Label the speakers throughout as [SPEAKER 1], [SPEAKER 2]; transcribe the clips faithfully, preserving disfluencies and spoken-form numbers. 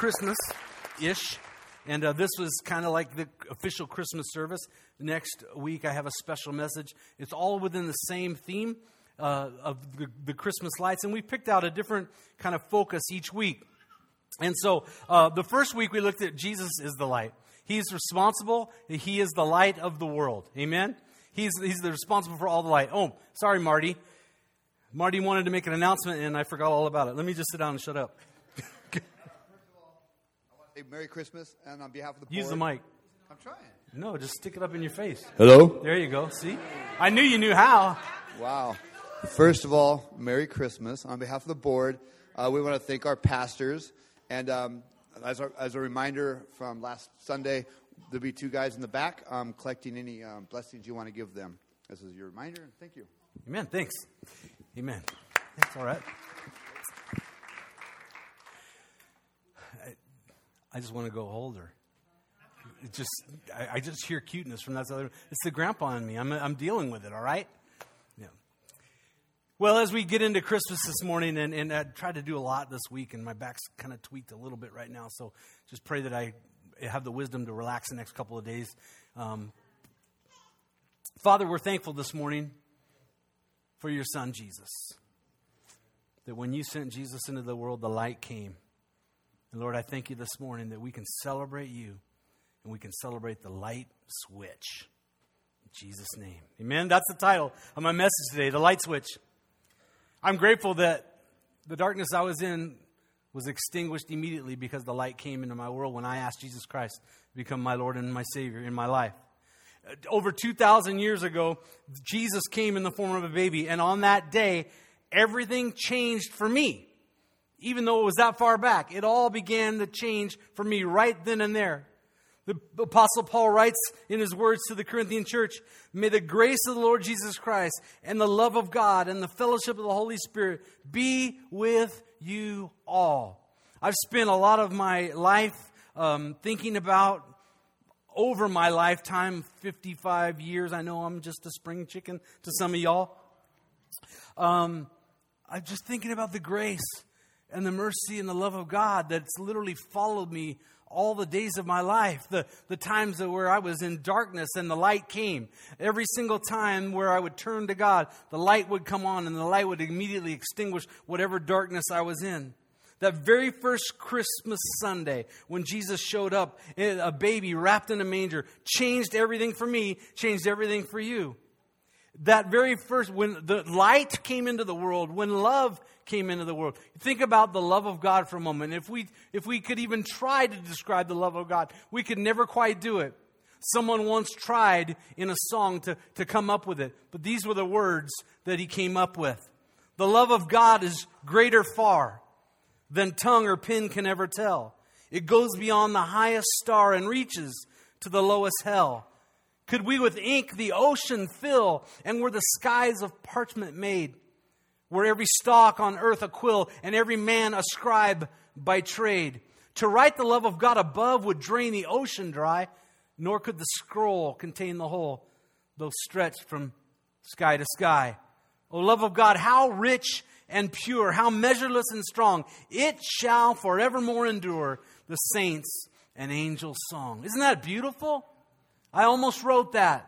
[SPEAKER 1] Christmas-ish, and uh, this was kind of like the official Christmas service. Next week, I have a special message. It's all within the same theme uh, of the, the Christmas lights, and we picked out a different kind of focus each week. And so uh, the first week, we looked at Jesus is the light. He's responsible. He is the light of the world. Amen? He's, he's the responsible for all the light. Oh, sorry, Marty. Marty wanted to make an announcement, and I forgot all about it. Let me just sit down and shut up.
[SPEAKER 2] Hey, Merry Christmas, and on behalf of the board...
[SPEAKER 1] Use the mic.
[SPEAKER 2] I'm trying.
[SPEAKER 1] No, just stick it up in your face.
[SPEAKER 2] Hello?
[SPEAKER 1] There you go. See? I knew you knew how.
[SPEAKER 2] Wow. First of all, Merry Christmas. On behalf of the board, uh, we want to thank our pastors. And um, as, a, as a reminder from last Sunday, there'll be two guys in the back um, collecting any um, blessings you want to give them. This is your reminder. Thank you.
[SPEAKER 1] Amen. Thanks. Amen. That's all right. I just want to go hold her. It just, I, I just hear cuteness from that other. It's the grandpa in me. I'm, I'm dealing with it. All right. Yeah. Well, as we get into Christmas this morning, and, and I tried to do a lot this week, and my back's kind of tweaked a little bit right now. So just pray that I have the wisdom to relax the next couple of days. Um, Father, we're thankful this morning for your Son Jesus. That when you sent Jesus into the world, the light came. And Lord, I thank you this morning that we can celebrate you and we can celebrate the light switch. In Jesus' name. Amen. That's the title of my message today, the light switch. I'm grateful that the darkness I was in was extinguished immediately because the light came into my world when I asked Jesus Christ to become my Lord and my Savior in my life. Over two thousand years ago, Jesus came in the form of a baby, and on that day, everything changed for me. Even though it was that far back, it all began to change for me right then and there. The Apostle Paul writes in his words to the Corinthian church, "May the grace of the Lord Jesus Christ and the love of God and the fellowship of the Holy Spirit be with you all." I've spent a lot of my life um, thinking about, over my lifetime, fifty-five years. I know I'm just a spring chicken to some of y'all. Um, I'm just thinking about the grace and the mercy and the love of God that's literally followed me all the days of my life. The, the times where I was in darkness and the light came. Every single time where I would turn to God, the light would come on and the light would immediately extinguish whatever darkness I was in. That very first Christmas Sunday when Jesus showed up, a baby wrapped in a manger, changed everything for me, changed everything for you. That very first, when the light came into the world, when love came into the world. Think about the love of God for a moment. If we if we could even try to describe the love of God, we could never quite do it. Someone once tried in a song to, to come up with it, but these were the words that he came up with. The love of God is greater far than tongue or pen can ever tell. It goes beyond the highest star and reaches to the lowest hell. Could we with ink the ocean fill, and were the skies of parchment made? Were every stalk on earth a quill, and every man a scribe by trade? To write the love of God above would drain the ocean dry, nor could the scroll contain the whole, though stretched from sky to sky. O love of God, how rich and pure, how measureless and strong, it shall forevermore endure, the saints' and angels' song. Isn't that beautiful? I almost wrote that.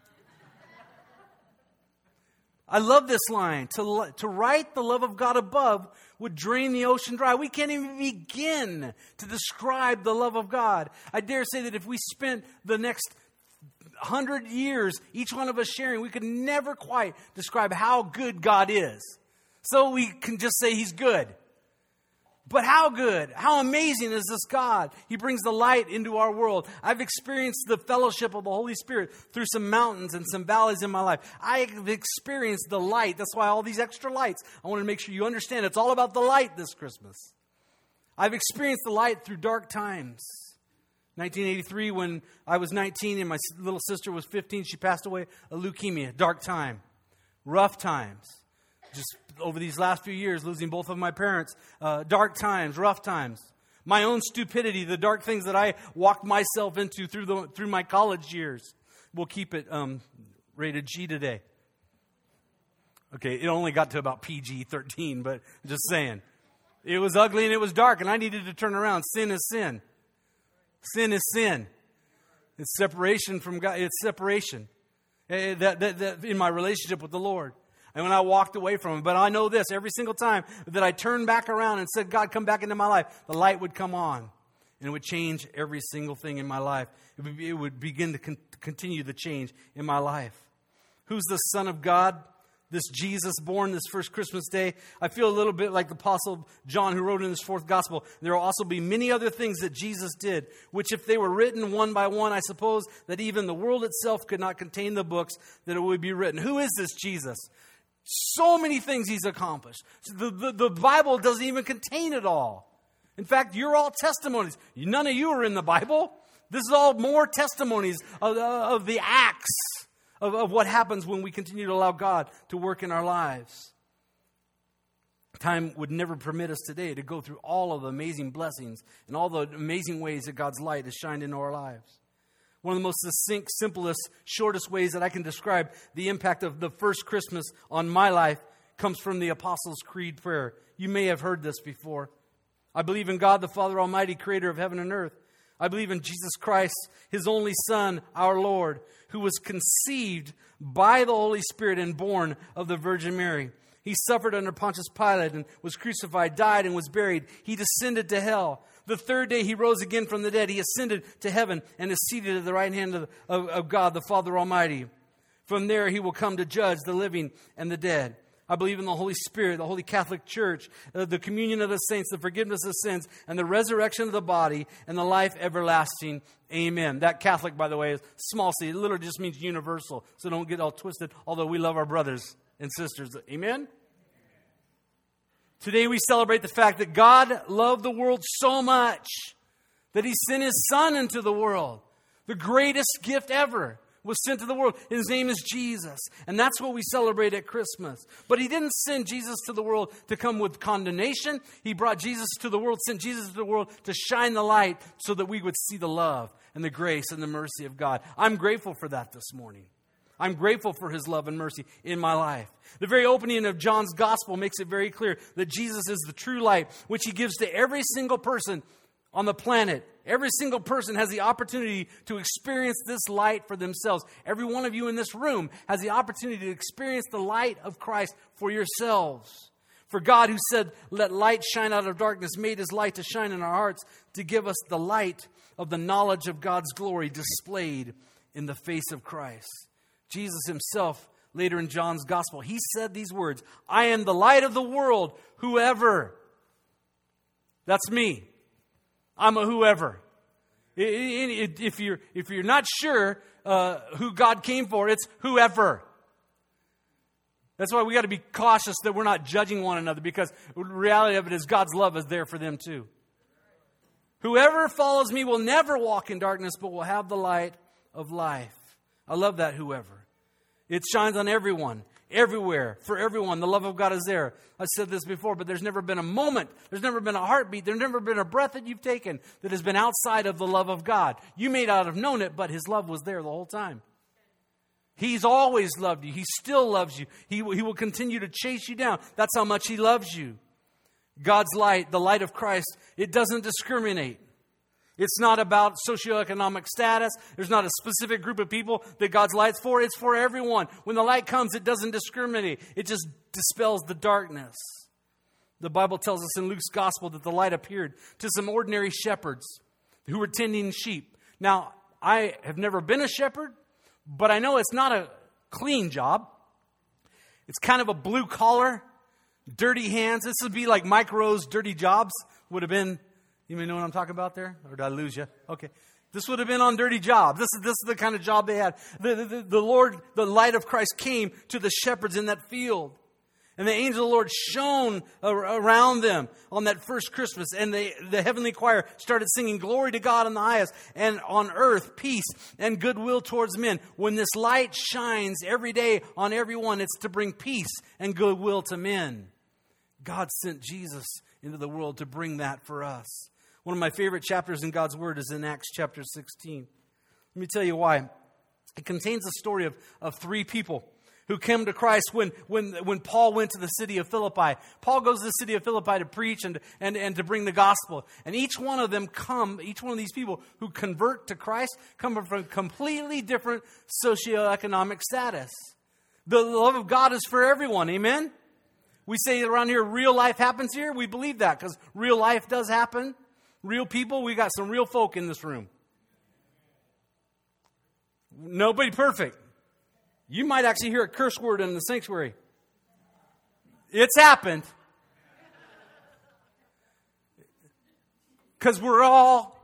[SPEAKER 1] I love this line. To, to write the love of God above would drain the ocean dry. We can't even begin to describe the love of God. I dare say that if we spent the next hundred years, each one of us sharing, we could never quite describe how good God is. So we can just say He's good. But how good, how amazing is this God? He brings the light into our world. I've experienced the fellowship of the Holy Spirit through some mountains and some valleys in my life. I've experienced the light. That's why all these extra lights. I want to make sure you understand it's all about the light this Christmas. I've experienced the light through dark times. nineteen eighty-three, when I was nineteen and my little sister was fifteen, she passed away of leukemia. Dark time. Rough times. Just over these last few years, losing both of my parents, uh, dark times, rough times. My own stupidity, the dark things that I walked myself into through the through my college years. We'll keep it um, rated G today. Okay, it only got to about P G thirteen, but just saying. It was ugly and it was dark, and I needed to turn around. Sin is sin. Sin is sin. It's separation from God. It's separation that, that, that in my relationship with the Lord. And when I walked away from Him. But I know this, every single time that I turned back around and said, God, come back into my life, the light would come on. And it would change every single thing in my life. It would, it would begin to con- continue the change in my life. Who's the Son of God? This Jesus born this first Christmas day. I feel a little bit like the Apostle John who wrote in his fourth gospel. There will also be many other things that Jesus did, which if they were written one by one, I suppose that even the world itself could not contain the books that it would be written. Who is this Jesus? So many things He's accomplished. The, the, the Bible doesn't even contain it all. In fact, you're all testimonies. None of you are in the Bible. This is all more testimonies of, of the acts of, of what happens when we continue to allow God to work in our lives. Time would never permit us today to go through all of the amazing blessings and all the amazing ways that God's light has shined into our lives. One of the most succinct, simplest, shortest ways that I can describe the impact of the first Christmas on my life comes from the Apostles' Creed prayer. You may have heard this before. I believe in God, the Father Almighty, creator of heaven and earth. I believe in Jesus Christ, His only Son, our Lord, who was conceived by the Holy Spirit and born of the Virgin Mary. He suffered under Pontius Pilate and was crucified, died, and was buried. He descended to hell. The third day He rose again from the dead. He ascended to heaven and is seated at the right hand of, of, of God, the Father Almighty. From there He will come to judge the living and the dead. I believe in the Holy Spirit, the Holy Catholic Church, uh, the communion of the saints, the forgiveness of sins, and the resurrection of the body, and the life everlasting. Amen. That Catholic, by the way, is small c. It literally just means universal, so don't get all twisted, although we love our brothers and sisters. Amen? Today we celebrate the fact that God loved the world so much that He sent His Son into the world. The greatest gift ever was sent to the world. His name is Jesus. And that's what we celebrate at Christmas. But He didn't send Jesus to the world to come with condemnation. He brought Jesus to the world, sent Jesus to the world to shine the light so that we would see the love and the grace and the mercy of God. I'm grateful for that this morning. I'm grateful for His love and mercy in my life. The very opening of John's gospel makes it very clear that Jesus is the true light, which He gives to every single person on the planet. Every single person has the opportunity to experience this light for themselves. Every one of you in this room has the opportunity to experience the light of Christ for yourselves. For God, who said, "Let light shine out of darkness," made His light to shine in our hearts to give us the light of the knowledge of God's glory displayed in the face of Christ. Jesus Himself, later in John's gospel, He said these words, "I am the light of the world. Whoever," that's me. I'm a whoever. If you're, if you're not sure uh, who God came for, it's whoever. That's why we got to be cautious that we're not judging one another, because the reality of it is God's love is there for them too. Whoever follows me will never walk in darkness, but will have the light of life. I love that whoever. It shines on everyone. Everywhere, for everyone, the love of God is there. I've said this before, but there's never been a moment, there's never been a heartbeat, there's never been a breath that you've taken that has been outside of the love of God. You may not have known it, but His love was there the whole time. He's always loved you. He still loves you. He, he will continue to chase you down. That's how much He loves you. God's light, the light of Christ, it doesn't discriminate. It's not about socioeconomic status. There's not a specific group of people that God's light's for. It's for everyone. When the light comes, it doesn't discriminate. It just dispels the darkness. The Bible tells us in Luke's gospel that the light appeared to some ordinary shepherds who were tending sheep. Now, I have never been a shepherd, but I know it's not a clean job. It's kind of a blue collar, dirty hands. This would be like Mike Rowe's dirty jobs would have been. You may know what I'm talking about there? Or did I lose you? Okay. This would have been on dirty jobs. This is, this is the kind of job they had. The, the, the Lord, the light of Christ came to the shepherds in that field. And the angel of the Lord shone around them on that first Christmas. And the, the heavenly choir started singing, "Glory to God in the highest, and on earth peace and goodwill towards men." When this light shines every day on everyone, it's to bring peace and goodwill to men. God sent Jesus into the world to bring that for us. One of my favorite chapters in God's Word is in Acts chapter sixteen. Let me tell you why. It contains a story of, of three people who came to Christ when, when, when Paul went to the city of Philippi. Paul goes to the city of Philippi to preach and, and, and to bring the gospel. And each one of them come, each one of these people who convert to Christ come from completely different socioeconomic status. The love of God is for everyone. Amen? We say around here, real life happens here. We believe that because real life does happen. Real people, we got some real folk in this room. Nobody perfect. You might actually hear a curse word in the sanctuary. It's happened. Because we're all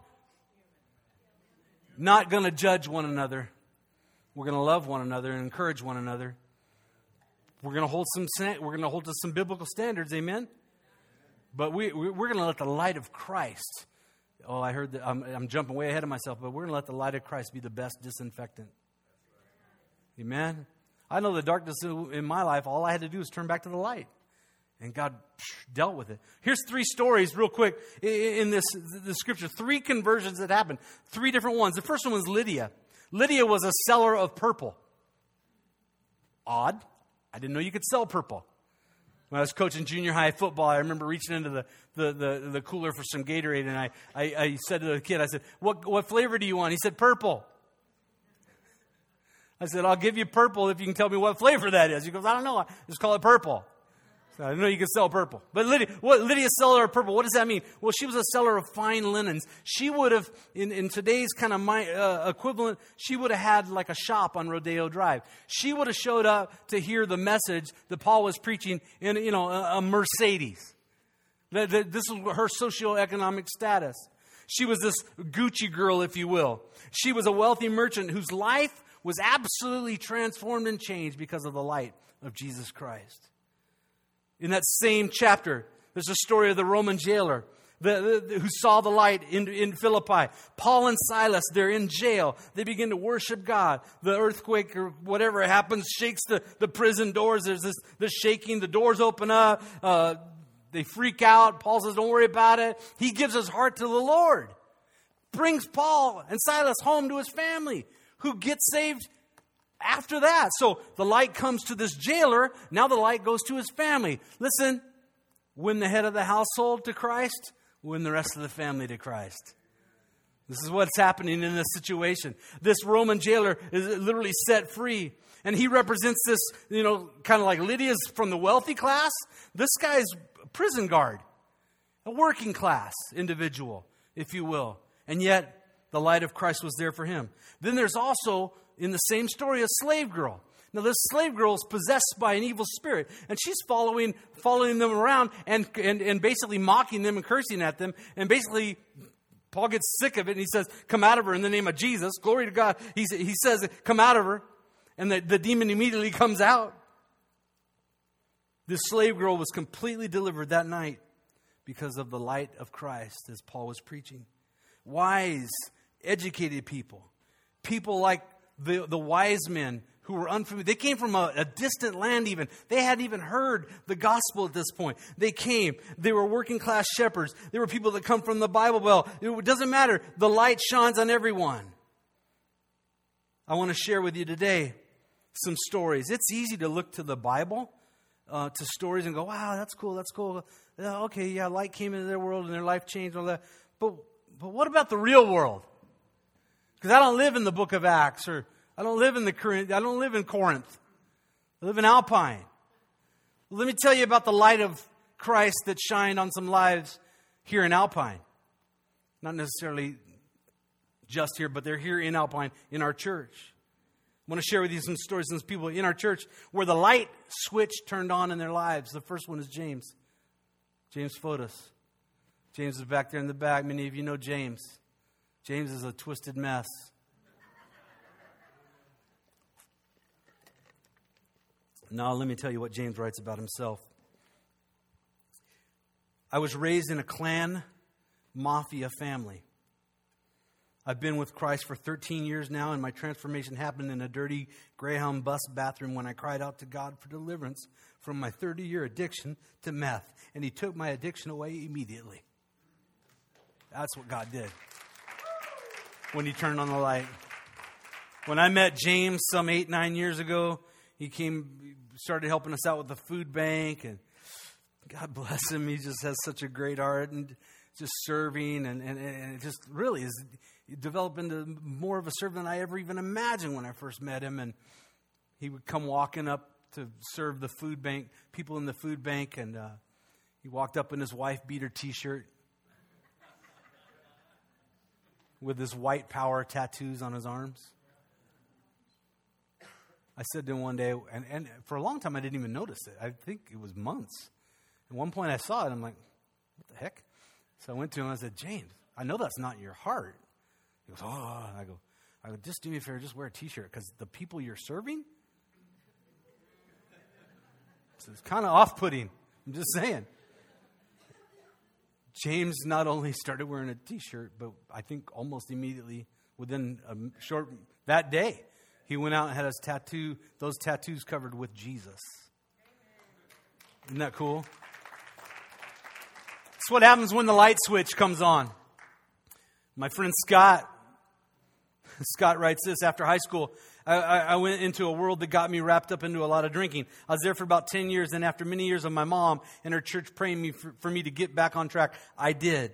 [SPEAKER 1] not going to judge one another. We're going to love one another and encourage one another. We're going to hold some. We're going to hold to some biblical standards. Amen. But we we're going to let the light of Christ. Oh, I heard that. I'm, I'm jumping way ahead of myself. But we're going to let the light of Christ be the best disinfectant. Amen. I know the darkness in my life, all I had to do was turn back to the light. And God dealt with it. Here's three stories real quick in this the scripture. Three conversions that happened. Three different ones. The first one was Lydia. Lydia was a seller of purple. Odd. I didn't know you could sell purple. When I was coaching junior high football, I remember reaching into the, the, the, the cooler for some Gatorade. And I, I, I said to the kid, I said, what, what flavor do you want? He said, purple. I said, I'll give you purple if you can tell me what flavor that is. He goes, I don't know. Just call it purple. So I didn't know you could sell purple. But Lydia, what, Lydia's seller of purple, what does that mean? Well, she was a seller of fine linens. She would have, in, in today's kind of my, uh, equivalent, she would have had like a shop on Rodeo Drive. She would have showed up to hear the message that Paul was preaching in, you know, a, a Mercedes. The, the, this is her socioeconomic status. She was this Gucci girl, if you will. She was a wealthy merchant whose life was absolutely transformed and changed because of the light of Jesus Christ. In that same chapter, there's a story of the Roman jailer the, the, who saw the light in, in Philippi. Paul and Silas, they're in jail. They begin to worship God. The earthquake or whatever happens shakes the, the prison doors. There's this, this shaking. The doors open up. Uh, they freak out. Paul says, don't worry about it. He gives his heart to the Lord. Brings Paul and Silas home to his family, who gets saved after that. So the light comes to this jailer. Now the light goes to his family. Listen, win the head of the household to Christ, win the rest of the family to Christ. This is what's happening in this situation. This Roman jailer is literally set free. And he represents this, you know, kind of like Lydia's from the wealthy class. This guy's a prison guard, a working class individual, if you will. And yet, the light of Christ was there for him. Then there's also, in the same story, a slave girl. Now, this slave girl is possessed by an evil spirit, and she's following following them around and, and, and basically mocking them and cursing at them. And basically, Paul gets sick of it, and he says, come out of her in the name of Jesus. Glory to God. He, he says, come out of her. And the, the demon immediately comes out. This slave girl was completely delivered that night because of the light of Christ, as Paul was preaching. Wise, educated people. People like the, the wise men who were unfamiliar. They came from a, a distant land even. They hadn't even heard the gospel at this point. They came. They were working class shepherds. They were people that come from the Bible Belt. It doesn't matter. The light shines on everyone. I want to share with you today some stories. It's easy to look to the Bible, uh, to stories and go, wow, that's cool, that's cool. Uh, okay, yeah, light came into their world and their life changed and all that. But But what about the real world? Because I don't live in the book of Acts, or I don't live in the current, I don't live in Corinth. I live in Alpine. Let me tell you about the light of Christ that shined on some lives here in Alpine. Not necessarily just here, but they're here in Alpine, in our church. I want to share with you some stories of some people in our church where the light switch turned on in their lives. The first one is James. James Fotis. James is back there in the back. Many of you know James. James is a twisted mess. Now, let me tell you what James writes about himself. I was raised in a clan mafia family. I've been with Christ for thirteen years now, and my transformation happened in a dirty Greyhound bus bathroom when I cried out to God for deliverance from my thirty-year addiction to meth. And He took my addiction away immediately. That's what God did when He turned on the light. When I met James some eight, nine years ago, he came, started helping us out with the food bank, and God bless him. He just has such a great heart and just serving, and, and, and it just really is developed into more of a servant than I ever even imagined when I first met him. And he would come walking up to serve the food bank, people in the food bank, and uh, he walked up in his wife beater T-shirt with his white power tattoos on his arms. I said to him one day, and, and for a long time I didn't even notice it. I think it was months. At one point I saw it, I'm like, what the heck? So I went to him and I said, James, I know that's not your heart. He goes, oh, and I go, I go, just do me a favor, just wear a T-shirt, because the people you're serving, so it's kind of off-putting. I'm just saying. James not only started wearing a T-shirt, but I think almost immediately, within a short, that day, he went out and had his tattoo, those tattoos covered with Jesus. Isn't that cool? It's what happens when the light switch comes on. My friend Scott, Scott writes this, after high school, I, I, I went into a world that got me wrapped up into a lot of drinking. I was there for about ten years, and after many years of my mom and her church praying me for, for me to get back on track, I did.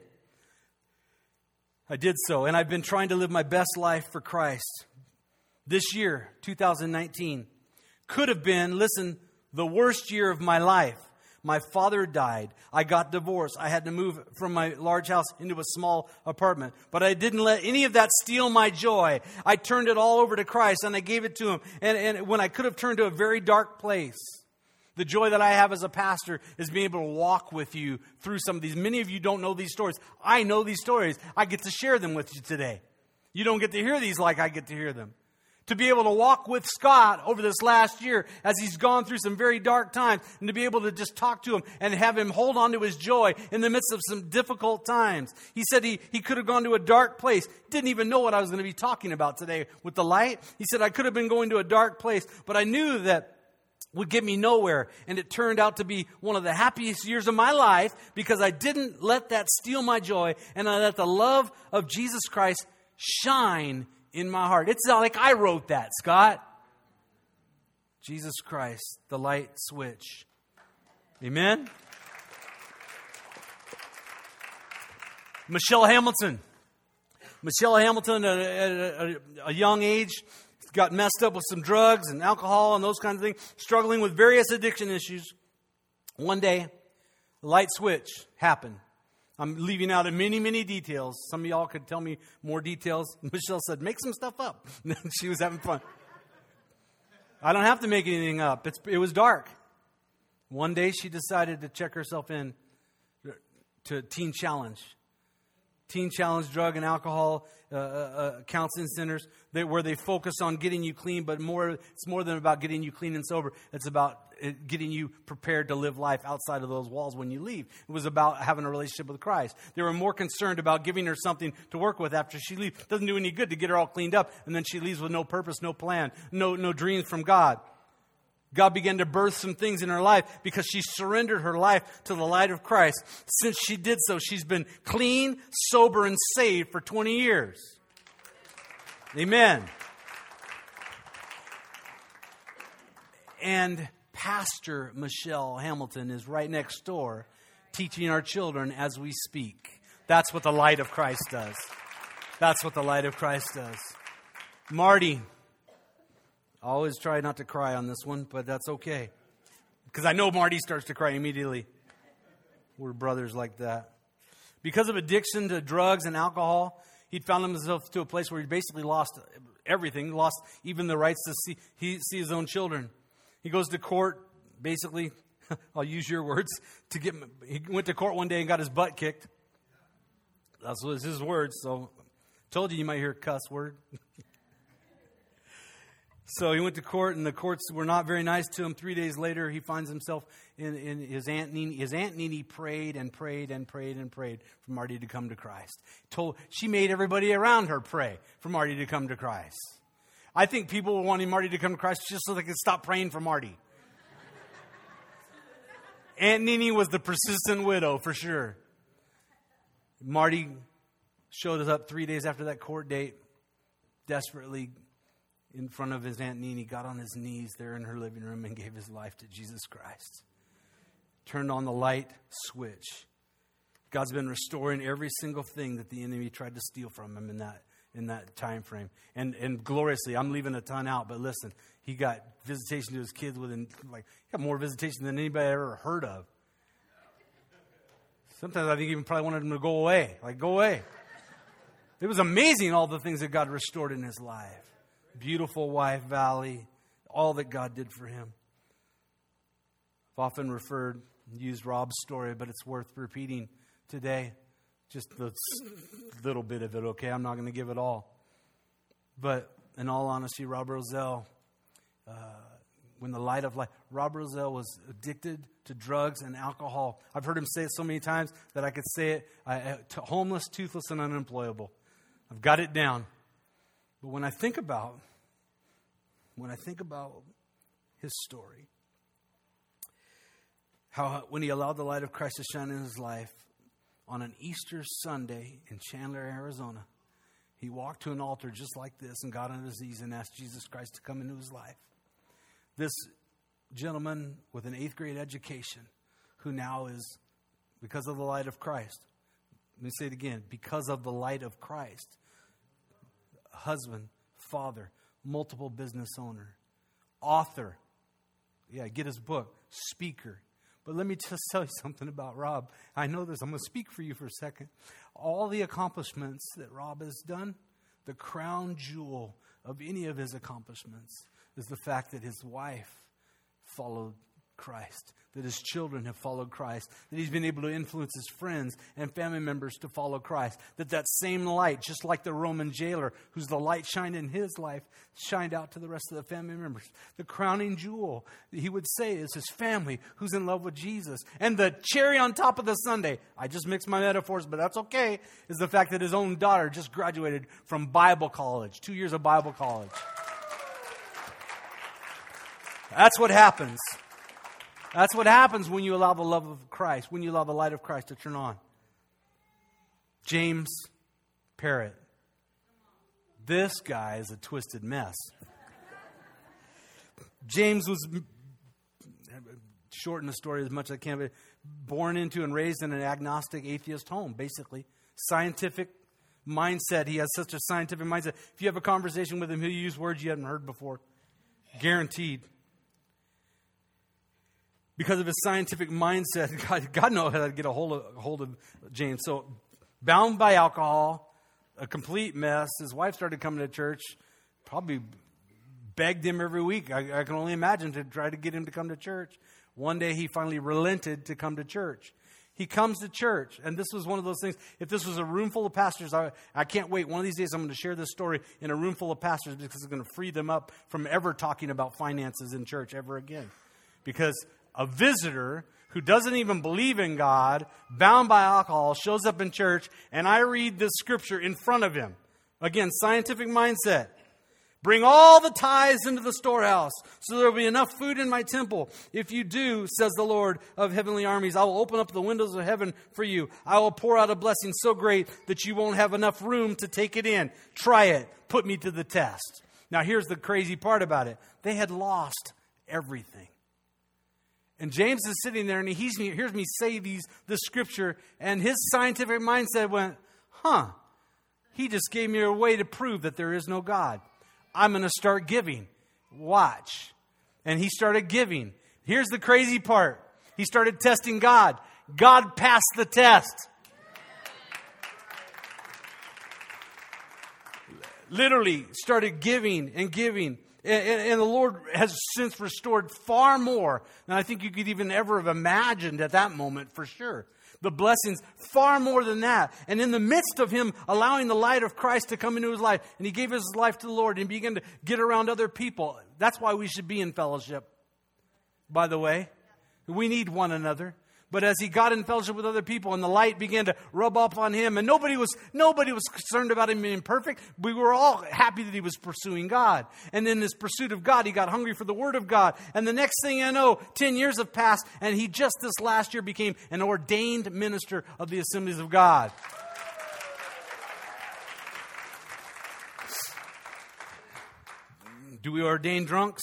[SPEAKER 1] I did so, and I've been trying to live my best life for Christ. This year, two thousand nineteen, could have been, listen, the worst year of my life. My father died. I got divorced. I had to move from my large house into a small apartment. But I didn't let any of that steal my joy. I turned it all over to Christ, and I gave it to Him. And, and when I could have turned to a very dark place, the joy that I have as a pastor is being able to walk with you through some of these. Many of you don't know these stories. I know these stories. I get to share them with you today. You don't get to hear these like I get to hear them. To be able to walk with Scott over this last year as he's gone through some very dark times, and to be able to just talk to him and have him hold on to his joy in the midst of some difficult times. He said he, he could have gone to a dark place. Didn't even know what I was going to be talking about today with the light. He said I could have been going to a dark place, but I knew that would get me nowhere. And it turned out to be one of the happiest years of my life because I didn't let that steal my joy, and I let the love of Jesus Christ shine in my heart. It's not like I wrote that, Scott. Jesus Christ, the light switch. Amen? Michelle Hamilton. Michelle Hamilton, at a, a, a young age, got messed up with some drugs and alcohol and those kinds of things, struggling with various addiction issues. One day, the light switch happened. I'm leaving out many, many details. Some of y'all could tell me more details. Michelle said, make some stuff up. She was having fun. I don't have to make anything up. It's, it was dark. One day she decided to check herself in to Teen Challenge. Teen Challenge drug and alcohol uh, uh, counseling centers that, where they focus on getting you clean, but more it's more than about getting you clean and sober. It's about it, getting you prepared to live life outside of those walls when you leave. It was about having a relationship with Christ. They were more concerned about giving her something to work with after she leaves. It doesn't do any good to get her all cleaned up, and then she leaves with no purpose, no plan, no, no dreams from God. God began to birth some things in her life because she surrendered her life to the light of Christ. Since she did so, she's been clean, sober, and saved for twenty years. Amen. And Pastor Michelle Hamilton is right next door teaching our children as we speak. That's what the light of Christ does. That's what the light of Christ does. Marty. I always try not to cry on this one, but that's okay. Because I know Marty starts to cry immediately. We're brothers like that. Because of addiction to drugs and alcohol, he'd found himself to a place where he basically lost everything, lost even the rights to see, he, see his own children. He goes to court, basically, I'll use your words, to get. He went to court one day and got his butt kicked. That was his words, so I told you you might hear a cuss word. So he went to court, and the courts were not very nice to him. Three days later, he finds himself in, in his Aunt Nene. His Aunt Nene prayed and prayed and prayed and prayed for Marty to come to Christ. Told She made everybody around her pray for Marty to come to Christ. I think people were wanting Marty to come to Christ just so they could stop praying for Marty. Aunt Nene was the persistent widow, for sure. Marty showed us up three days after that court date, desperately in front of his Aunt Nene, got on his knees there in her living room and gave his life to Jesus Christ. Turned on the light switch. God's been restoring every single thing that the enemy tried to steal from him in that in that time frame. And and gloriously, I'm leaving a ton out, but listen, he got visitation to his kids within, like, he got more visitation than anybody ever heard of. Sometimes I think he even probably wanted him to go away. Like, go away. It was amazing all the things that God restored in his life. Beautiful wife, Valley, all that God did for him. I've often referred, used Rob's story, but it's worth repeating today. Just a little bit of it, okay? I'm not going to give it all. But in all honesty, Rob Roselle, uh, when the light of life, Rob Roselle was addicted to drugs and alcohol. I've heard him say it so many times that I could say it, uh, to homeless, toothless, and unemployable. I've got it down. But when I think about, when I think about his story, how when he allowed the light of Christ to shine in his life, on an Easter Sunday in Chandler, Arizona, he walked to an altar just like this and got on his knees and asked Jesus Christ to come into his life. This gentleman with an eighth grade education, who now is, because of the light of Christ, let me say it again, because of the light of Christ, husband, father, multiple business owner, author, yeah, get his book, speaker. But let me just tell you something about Rob. I know this. I'm going to speak for you for a second. All the accomplishments that Rob has done, the crown jewel of any of his accomplishments is the fact that his wife followed Christ, that his children have followed Christ, that he's been able to influence his friends and family members to follow Christ, that that same light, just like the Roman jailer, whose the light shined in his life, shined out to the rest of the family members. The crowning jewel, he would say, is his family, who's in love with Jesus. And the cherry on top of the sundae, I just mixed my metaphors, but that's okay, is the fact that his own daughter just graduated from Bible college, two years of Bible college. That's what happens. That's what happens when you allow the love of Christ, when you allow the light of Christ to turn on. James Parrott. This guy is a twisted mess. James was, shorten the story as much as I can, but born into and raised in an agnostic atheist home, basically. Scientific mindset. He has such a scientific mindset. If you have a conversation with him, he'll use words you haven't heard before. Guaranteed. Because of his scientific mindset, God, God knows how to get a hold of, a hold of James. So, bound by alcohol, a complete mess. His wife started coming to church, probably begged him every week, I, I can only imagine, to try to get him to come to church. One day he finally relented to come to church. He comes to church, and this was one of those things. If this was a room full of pastors, I, I can't wait. One of these days I'm going to share this story in a room full of pastors because it's going to free them up from ever talking about finances in church ever again. Because a visitor who doesn't even believe in God, bound by alcohol, shows up in church, and I read this scripture in front of him. Again, scientific mindset. Bring all the tithes into the storehouse, so there will be enough food in my temple. If you do, says the Lord of heavenly armies, I will open up the windows of heaven for you. I will pour out a blessing so great that you won't have enough room to take it in. Try it. Put me to the test. Now, here's the crazy part about it. They had lost everything. And James is sitting there and he hears me, hears me say these the scripture, and his scientific mindset went, huh, he just gave me a way to prove that there is no God. I'm going to start giving. Watch. And he started giving. Here's the crazy part. He started testing God. God passed the test. Literally started giving and giving. And, and the Lord has since restored far more than I think you could even ever have imagined at that moment, for sure. The blessings, far more than that. And in the midst of him allowing the light of Christ to come into his life, and he gave his life to the Lord and began to get around other people. That's why we should be in fellowship, by the way. We need one another. But as he got in fellowship with other people and the light began to rub up on him, and nobody was nobody was concerned about him being perfect, we were all happy that he was pursuing God. And in this pursuit of God, he got hungry for the Word of God. And the next thing I know, ten years have passed, and he just this last year became an ordained minister of the Assemblies of God. Do we ordain drunks?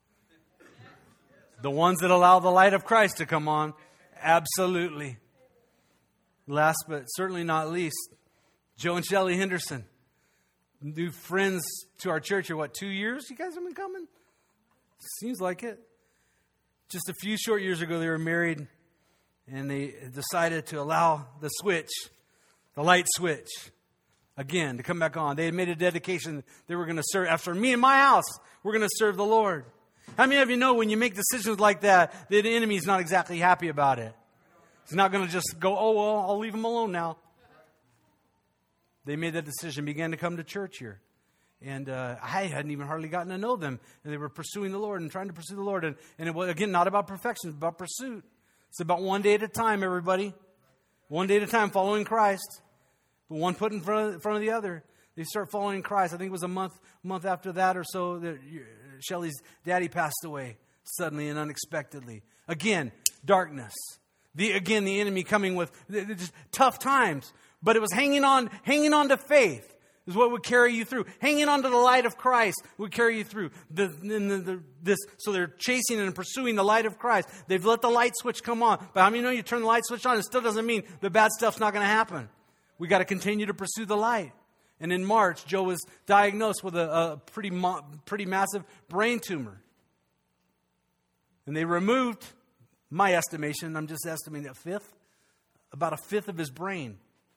[SPEAKER 1] The ones that allow the light of Christ to come on? Absolutely. Last but certainly not least, Joe and Shelley Henderson. New friends to our church for what, two years? You guys have been coming? Seems like it. Just a few short years ago, they were married, and they decided to allow the switch, the light switch, again, to come back on. They had made a dedication they were going to serve. After me and my house, we're going to serve the Lord. How many of you know when you make decisions like that, the enemy is not exactly happy about it? He's not going to just go, oh, well, I'll leave him alone now. They made that decision, began to come to church here. And uh, I hadn't even hardly gotten to know them. And they were pursuing the Lord and trying to pursue the Lord. And, and it was, again, not about perfection, it's about pursuit. It's about one day at a time, everybody. One day at a time, following Christ. But one put in front of, in front of the other. They start following Christ. I think it was a month month after that or so that Shelley's daddy passed away suddenly and unexpectedly. Again, darkness. The Again, the enemy coming with just tough times. But it was hanging on, hanging on to faith. Is what would carry you through. Hanging on to the light of Christ would carry you through. The, the, the, this, so they're chasing and pursuing the light of Christ. They've let the light switch come on. But how many know you turn the light switch on? It still doesn't mean the bad stuff's not going to happen. We got to continue to pursue the light. And in March, Joe was diagnosed with a, a pretty, mo- pretty massive brain tumor. And they removed, my estimation, I'm just estimating a fifth, about a fifth of his brain.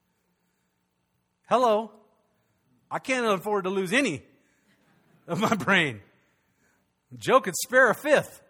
[SPEAKER 1] Hello. I can't afford to lose any of my brain. Joe could spare a fifth.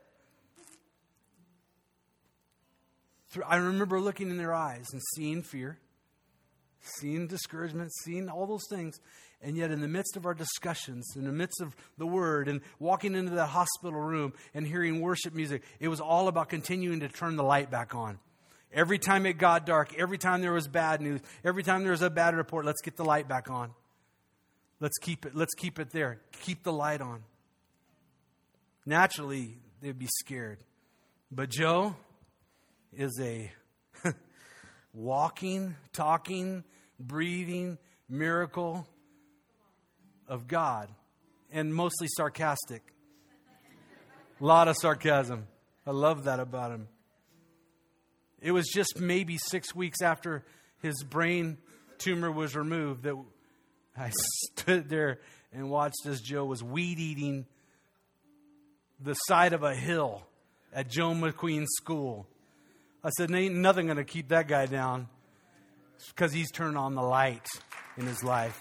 [SPEAKER 1] I remember looking in their eyes and seeing fear, seeing discouragement, seeing all those things. And yet in the midst of our discussions, in the midst of the Word, and walking into that hospital room and hearing worship music, it was all about continuing to turn the light back on. Every time it got dark, every time there was bad news, every time there was a bad report, let's get the light back on. Let's keep it, let's keep it there. Keep the light on. Naturally, they'd be scared. But Joe is a walking, talking, breathing miracle of God. And mostly sarcastic. A lot of sarcasm. I love that about him. It was just maybe six weeks after his brain tumor was removed that I stood there and watched as Joe was weed eating the side of a hill at Joe McQueen School. I said, ain't nothing going to keep that guy down because he's turned on the light in his life.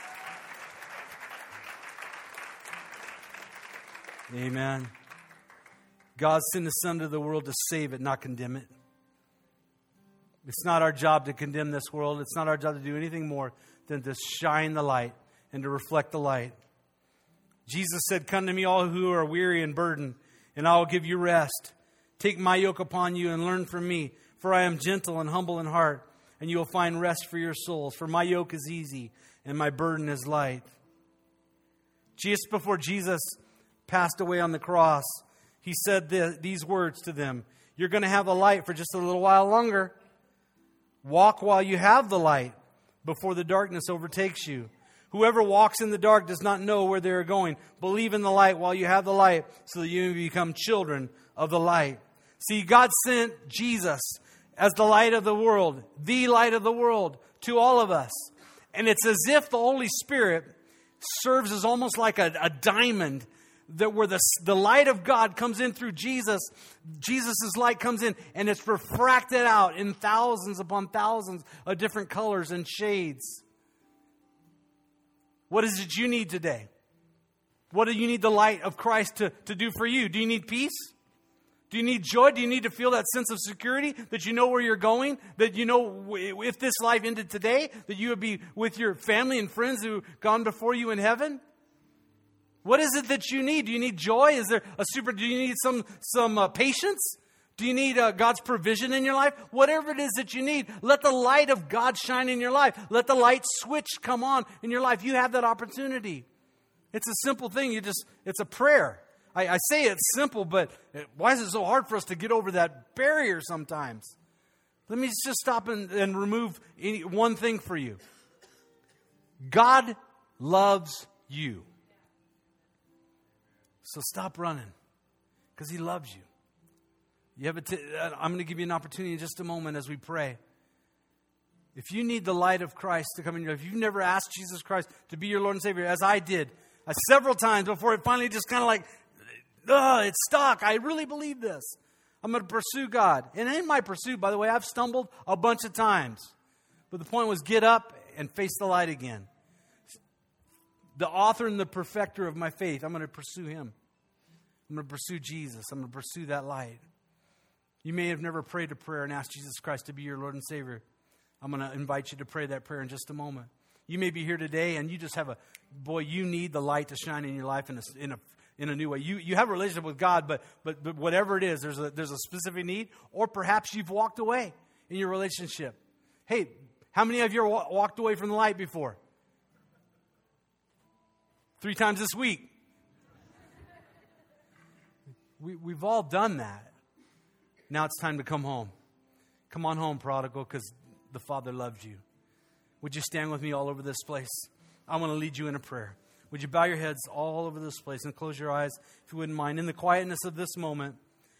[SPEAKER 1] Amen. God sent His Son to the world to save it, not condemn it. It's not our job to condemn this world. It's not our job to do anything more than to shine the light and to reflect the light. Jesus said, come to me all who are weary and burdened, and I will give you rest. Take my yoke upon you and learn from me, for I am gentle and humble in heart, and you will find rest for your souls. For my yoke is easy and my burden is light. Just before Jesus passed away on the cross, He said this, these words to them. You're going to have the light for just a little while longer. Walk while you have the light, before the darkness overtakes you. Whoever walks in the dark does not know where they are going. Believe in the light while you have the light, so that you may become children of the light. See, God sent Jesus as the light of the world, the light of the world, to all of us. And it's as if the Holy Spirit serves as almost like a, a diamond, that where the, the light of God comes in through Jesus, Jesus' light comes in and it's refracted out in thousands upon thousands of different colors and shades. What is it you need today? What do you need the light of Christ to, to do for you? Do you need peace? Do you need joy? Do you need to feel that sense of security, that you know where you're going, that you know if this life ended today, that you would be with your family and friends who gone before you in heaven? What is it that you need? Do you need joy? Is there a super? Do you need some some uh, patience? Do you need uh, God's provision in your life? Whatever it is that you need, let the light of God shine in your life. Let the light switch come on in your life. You have that opportunity. It's a simple thing. You just it's a prayer. I, I say it's simple, but it, why is it so hard for us to get over that barrier sometimes? Let me just stop and, and remove any, one thing for you. God loves you. So stop running, because he loves you. You have a t- I'm going to give you an opportunity in just a moment as we pray. If you need the light of Christ to come in your life, if you've never asked Jesus Christ to be your Lord and Savior, as I did uh, several times before it finally just kind of like, ugh, it's stuck. I really believe this. I'm going to pursue God. And in my pursuit, by the way, I've stumbled a bunch of times. But the point was get up and face the light again. The author and the perfecter of my faith, I'm going to pursue him. I'm going to pursue Jesus. I'm going to pursue that light. You may have never prayed a prayer and asked Jesus Christ to be your Lord and Savior. I'm going to invite you to pray that prayer in just a moment. You may be here today and you just have a, boy, you need the light to shine in your life in a, in a, in a new way. You, you have a relationship with God, but, but, but whatever it is, there's a, there's a specific need, or perhaps you've walked away in your relationship. Hey, how many of you have wa- walked away from the light before? Three times this week. We, we've all done that. Now it's time to come home. Come on home, prodigal, because the Father loves you. Would you stand with me all over this place? I want to lead you in a prayer. Would you bow your heads all over this place and close your eyes, if you wouldn't mind. In the quietness of this moment,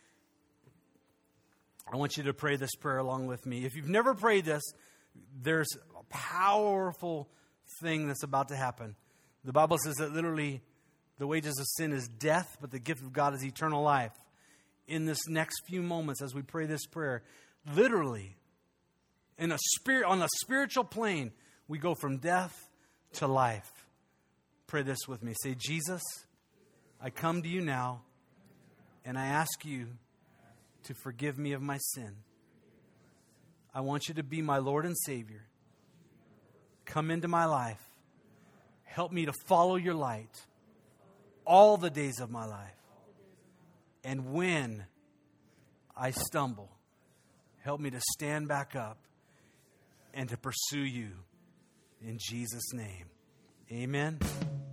[SPEAKER 1] I want you to pray this prayer along with me. If you've never prayed this, there's a powerful thing that's about to happen. The Bible says that literally the wages of sin is death, but the gift of God is eternal life. In this next few moments, as we pray this prayer, literally, in a spirit, on a spiritual plane, we go from death to life. Pray this with me. Say, Jesus, I come to you now, and I ask you to forgive me of my sin. I want you to be my Lord and Savior. Come into my life. Help me to follow your light all the days of my life. And when I stumble, help me to stand back up and to pursue you. In Jesus' name, amen.